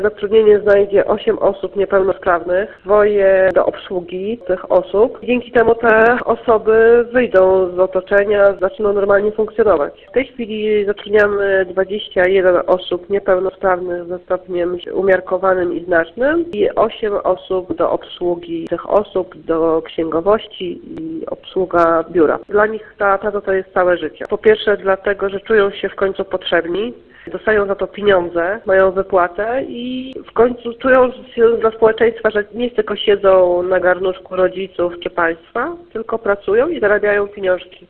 Zatrudnienie znajdzie 8 osób niepełnosprawnych, dwoje do obsługi tych osób. Dzięki temu te osoby wyjdą z otoczenia, zaczną normalnie funkcjonować. W tej chwili zatrudniamy 21 osób niepełnosprawnych ze stopniem umiarkowanym i znacznym i 8 osób do obsługi tych osób, do księgowości i obsługa biura. Dla nich ta praca to jest całe życie. Po pierwsze dlatego, że czują się w końcu potrzebni. Dostają za to pieniądze, mają wypłatę i w końcu czują się dla społeczeństwa, że nie tylko siedzą na garnuszku rodziców czy państwa, tylko pracują i zarabiają pieniążki.